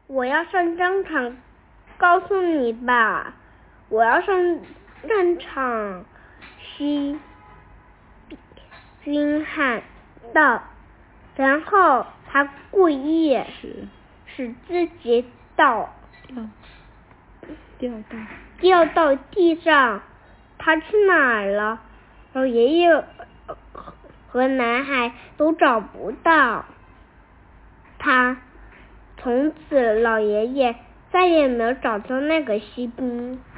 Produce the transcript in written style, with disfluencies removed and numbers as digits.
我要上战场告诉你吧，我要上战场。西军喊道，然后他故意使自己掉到地上。他去哪儿了？老爷爷和男孩都找不到他。从此老爷爷再也没有找到那个锡兵。